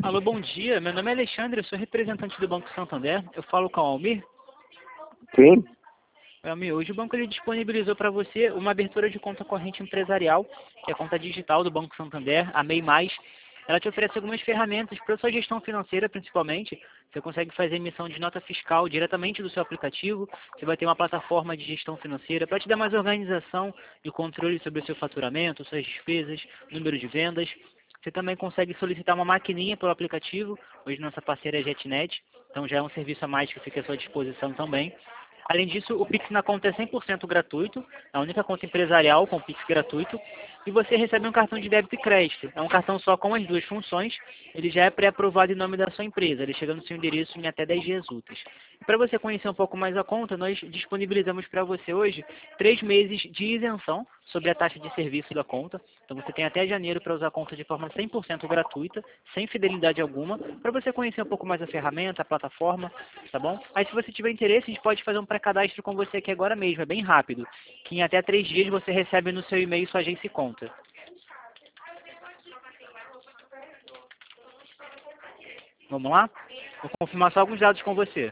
Alô, bom dia. Meu nome é Alexandre, eu sou representante do Banco Santander. Eu falo com o Almir. Sim, Almir, hoje o banco ele disponibilizou para você uma abertura de conta corrente empresarial, que é a conta digital do Banco Santander, a MEI+. Ela te oferece algumas ferramentas para a sua gestão financeira, principalmente. Você consegue fazer emissão de nota fiscal diretamente do seu aplicativo. Você vai ter uma plataforma de gestão financeira para te dar mais organização e controle sobre o seu faturamento, suas despesas, número de vendas. Você também consegue solicitar uma maquininha pelo aplicativo. Hoje nossa parceira é a JetNet, então já é um serviço a mais que fica à sua disposição também. Além disso, o Pix na conta é 100% gratuito, é a única conta empresarial com Pix gratuito, e você recebe um cartão de débito e crédito. É um cartão só com as duas funções, ele já é pré-aprovado em nome da sua empresa, ele chega no seu endereço em até 10 dias úteis. Para você conhecer um pouco mais a conta, nós disponibilizamos para você hoje 3 meses de isenção sobre a taxa de serviço da conta. Então você tem até janeiro para usar a conta de forma 100% gratuita, sem fidelidade alguma, para você conhecer um pouco mais a ferramenta, a plataforma, tá bom? Aí se você tiver interesse, a gente pode fazer um pré-cadastro com você aqui agora mesmo, é bem rápido, que em até 3 dias você recebe no seu e-mail sua agência e conta. Vamos lá? Vou confirmar só alguns dados com você.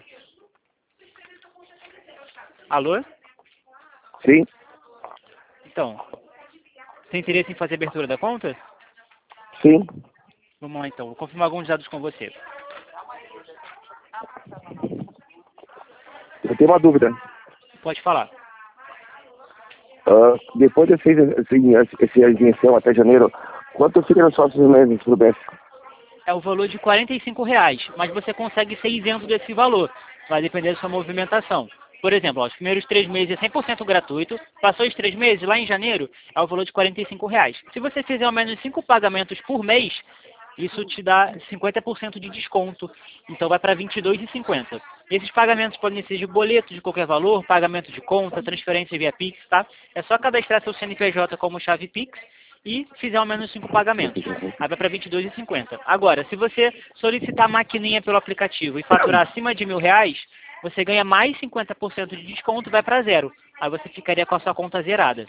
Alô? sim, Então, tem interesse em fazer abertura da conta? sim. Vamos lá então, vou confirmar alguns dados com você. Eu tenho uma dúvida. Pode falar. Depois de essa isenção até janeiro, quanto fica nos próximos meses por mês? É o valor de R$ 45, mas você consegue ser isento desse valor. Vai depender da sua movimentação. Por exemplo, ó, os primeiros 3 meses é 100% gratuito. Passou os 3 meses, lá em janeiro, é o valor de R$ 45. Se você fizer ao menos 5 pagamentos por mês, isso te dá 50% de desconto. Então vai para R$ 22,50. Esses pagamentos podem ser de boleto de qualquer valor, pagamento de conta, transferência via Pix, tá? É só cadastrar seu CNPJ como chave Pix e fizer ao menos 5 pagamentos. Aí vai para R$ 22,50. Agora, se você solicitar a maquininha pelo aplicativo e faturar acima de R$ 1.000, você ganha mais 50% de desconto, vai para zero. Aí você ficaria com a sua conta zerada.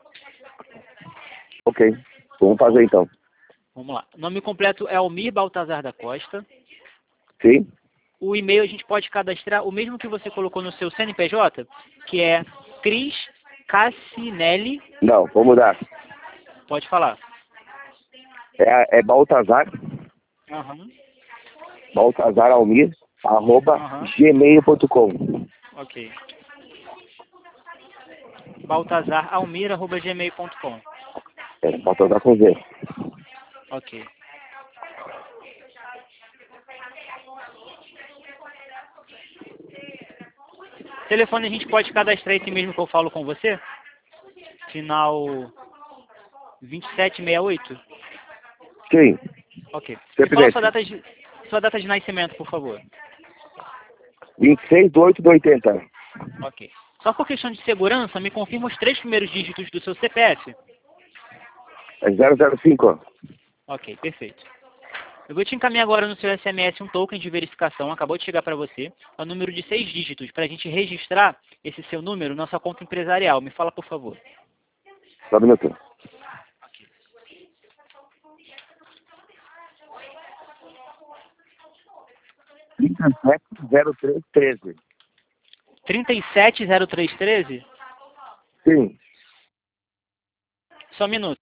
Ok, vamos fazer então. Vamos lá. O nome completo é Almir Baltazar da Costa. Sim? O e-mail a gente pode cadastrar o mesmo que você colocou no seu CNPJ, que é Cris Cassinelli. Não, vou mudar. Pode falar. É Baltazar, Aham. Baltazar Almir, Aham. @gmail.com. Ok. baltazaralmir@gmail.com. Baltazar com Z. Ok. Telefone a gente pode cadastrar esse mesmo que eu falo com você? Final 2768? Sim, Ok. Me sempre fala desse. sua data de nascimento, por favor. 26/8/80. Ok. Só por questão de segurança, me confirma os 3 primeiros dígitos do seu CPF. É 005. Ok, perfeito. Eu vou te encaminhar agora no seu SMS um token de verificação, acabou de chegar para você. É um número de 6 dígitos, para a gente registrar esse seu número na sua conta empresarial. Me fala, por favor. Só um minuto. 370313. 370313? Sim, Só um minuto.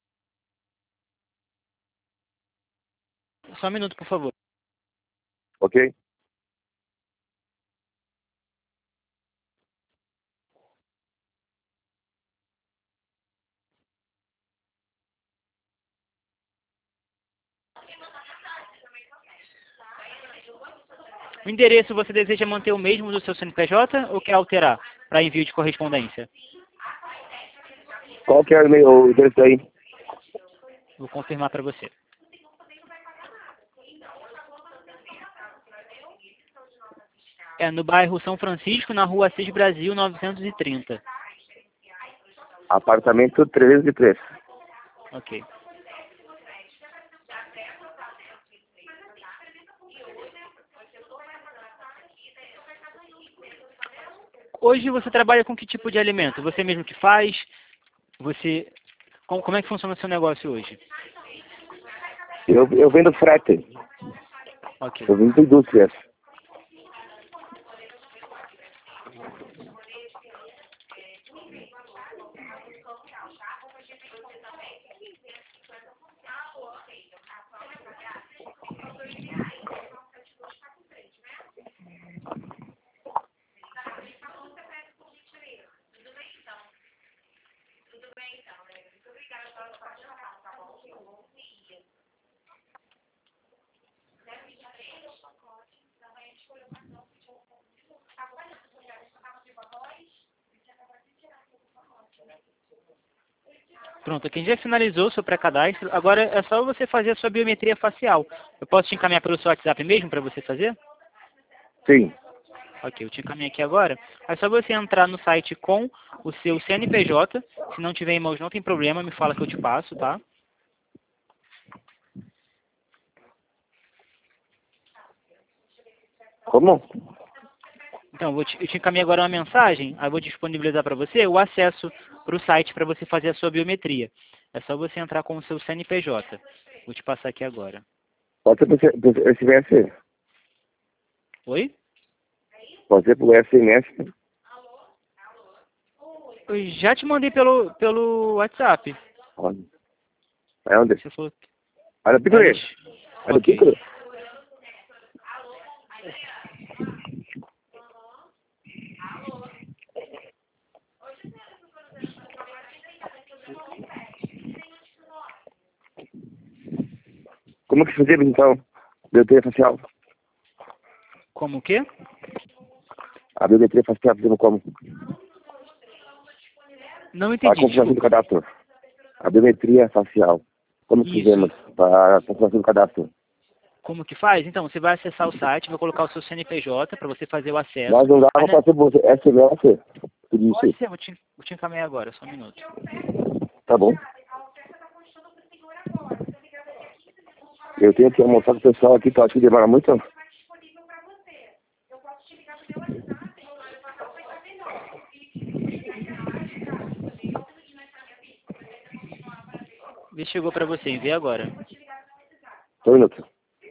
Só um minuto, por favor. ok? O endereço você deseja manter o mesmo do seu CNPJ ou quer alterar para envio de correspondência? Qual que é o endereço aí? Vou confirmar para você. É no bairro São Francisco, na rua Assis Brasil 930. Apartamento 303. Ok. Hoje você trabalha com que tipo de alimento? Você mesmo que faz? Como é que funciona o seu negócio hoje? Eu vendo frete. Ok. Eu vendo indústrias. Pronto, aqui a gente já finalizou o seu pré-cadastro. Agora é só você fazer a sua biometria facial. Eu posso te encaminhar pelo seu WhatsApp mesmo para você fazer? Sim. Ok, eu te encaminho aqui agora. É só você entrar no site com o seu CNPJ. Se não tiver em mãos, não tem problema, me fala que eu te passo, tá? Como? Então, eu te encaminho agora uma mensagem, aí eu vou disponibilizar para você o acesso para o site para você fazer a sua biometria. É só você entrar com o seu CNPJ. Vou te passar aqui agora. Pode ser por SMS. Oi? Pode ser por SMS. Eu já te mandei pelo WhatsApp. Olha. É onde? Você falou. Olha, picolé. Olha, Ok. picolé. Como que fazemos então? Biometria facial. Como o quê? A biometria facial fazemos como? Não Para a entendi, confirmação do desculpa. cadastro. A biometria facial. Como que Isso. fazemos para a confirmação do cadastro? Como que faz? Então, você vai acessar o site, vai colocar o seu CNPJ para você fazer o acesso. Nós não Aí, dava para ser por SMS. Tudo pode isso. ser, vou te encaminhar agora, só um minuto. Tá bom. Eu tenho que almoçar com o pessoal aqui, que eu acho que demora muito. Vê se chegou para você, envia agora. Só um minuto.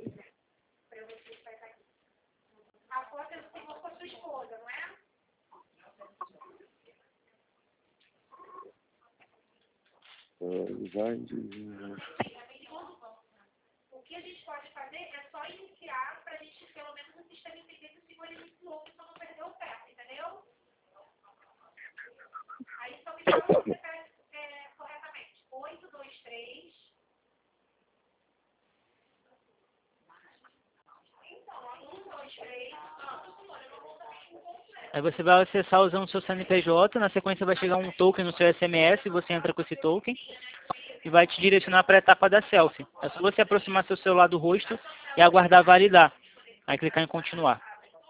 Aí você vai acessar usando o seu CNPJ, na sequência vai chegar um token no seu SMS, você entra com esse token e vai te direcionar para a etapa da selfie. É só você aproximar seu celular do rosto e aguardar validar. Aí clicar em continuar.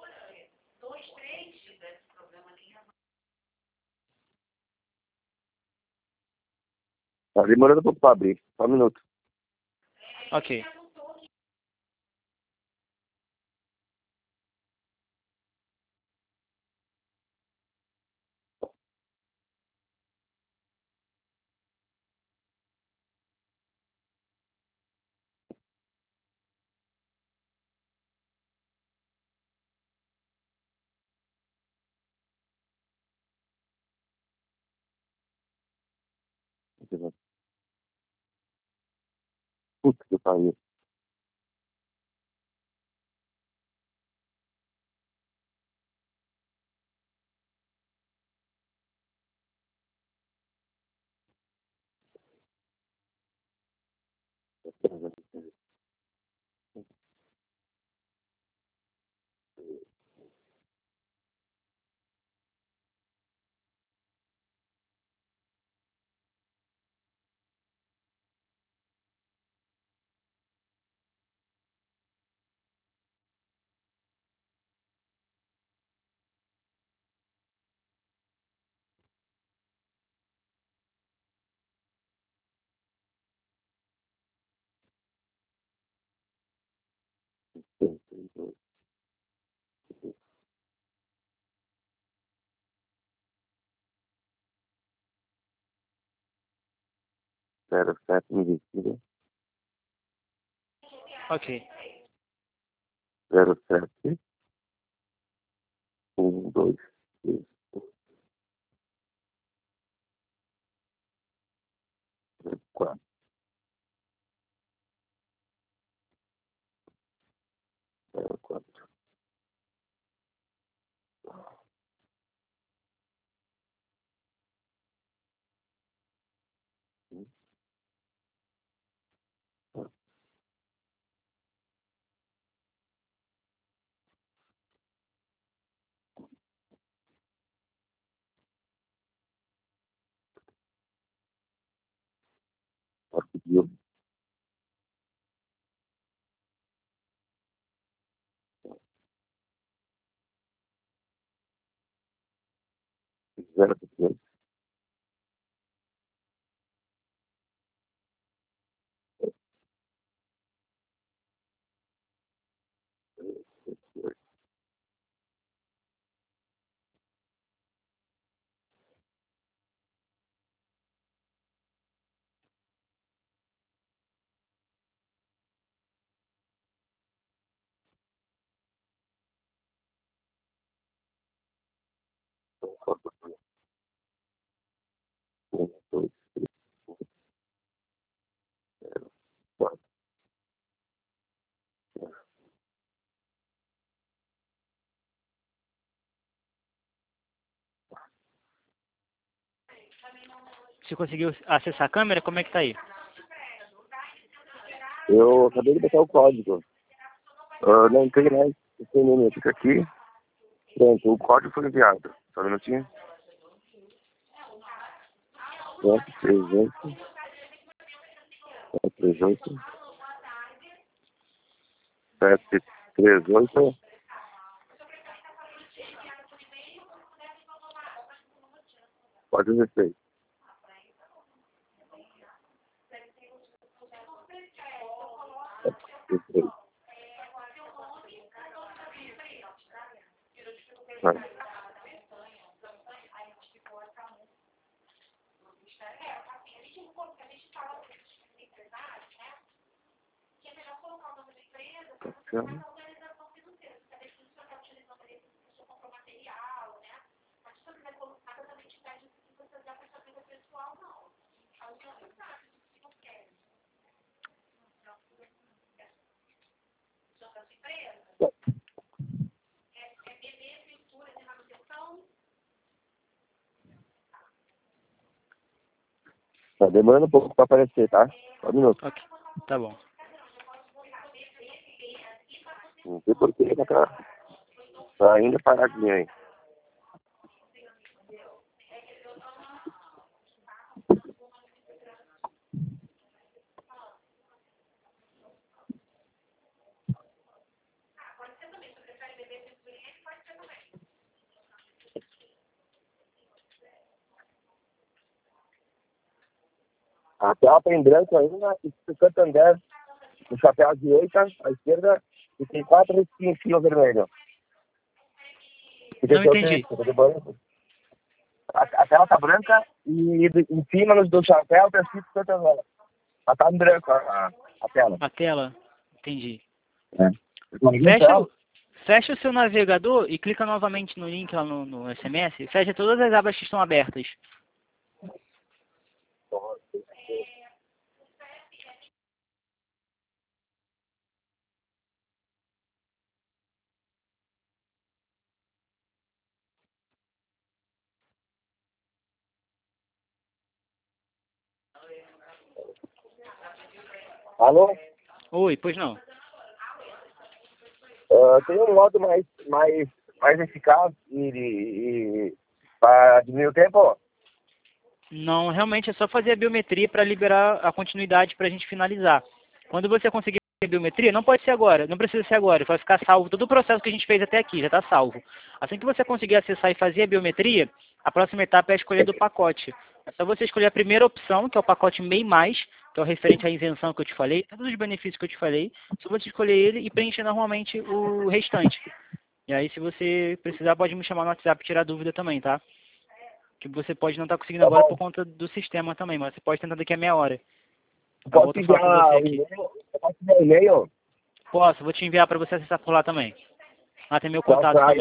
Tá demorando um pouco para abrir. Só um minuto. Ok. Puta que pariu. Zero, sete, investida. Ok. 07 2 3 4 04. Conseguiu. 03 1 2 3 4. Você conseguiu acessar a câmera? Como é que tá aí? Eu acabei de botar o código. Não tem mais. Esse número fica aqui. Pronto, o código foi enviado. Só um minutinho. 438 438 738. Pode 16. Tá demorando um pouco para aparecer, tá? Só um minuto. Ok. Tá bom. Não sei porquê, mas tá ainda paradinho aí. A tela tá em branco ainda, e o Santander, o chapéu à direita, à esquerda, e tem 4 risquinhos em cima vermelho. Não entendi. A tela tá branca e em cima do chapéu tá escrito Santander. Ela tá em branco a tela. A tela? Entendi. É. Fecha o seu navegador e clica novamente no link lá no SMS. Fecha todas as abas que estão abertas. Alô? Oi, pois não. Tem um modo mais eficaz e para diminuir o tempo? Não, realmente é só fazer a biometria para liberar a continuidade para a gente finalizar. Quando você conseguir a biometria, não pode ser agora, não precisa ser agora, vai ficar salvo todo o processo que a gente fez até aqui, já está salvo. Assim que você conseguir acessar e fazer a biometria, a próxima etapa é a escolha do pacote. É só você escolher a primeira opção, que é o pacote MEI+, que é o referente à isenção que eu te falei, todos os benefícios que eu te falei, só você escolher ele e preencher normalmente o restante. E aí, se você precisar, pode me chamar no WhatsApp e tirar dúvida também, tá? Que você pode não estar conseguindo agora por conta do sistema também, mas você pode tentar daqui a meia hora. Eu Posso volto a falar com você enviar um aqui. e-mail? Eu posso enviar um e-mail? Posso, vou te enviar para você acessar por lá também. Lá tem meu contato também.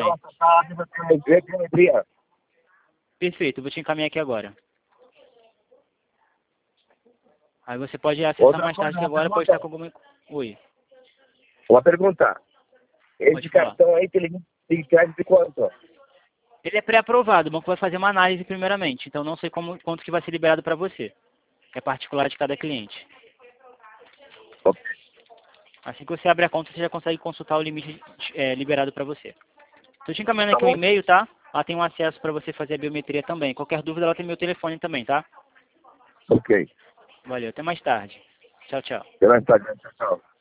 Perfeito, vou te encaminhar aqui agora. Aí você pode acessar mais tarde, que agora pode estar com alguma... Oi. Uma pergunta. Esse Pode falar. cartão aí tem crédito de quanto? Ele é pré-aprovado, o banco vai fazer uma análise primeiramente, então não sei quanto que vai ser liberado para você. É particular de cada cliente. Ok. Assim que você abre a conta, você já consegue consultar o limite liberado para você. Estou te encaminhando Tá aqui o bom. e-mail, tá? Lá tem um acesso para você fazer a biometria também. Qualquer dúvida, lá tem meu telefone também, tá? Ok. Valeu, até mais tarde. Tchau, tchau. Até mais tarde. Tchau.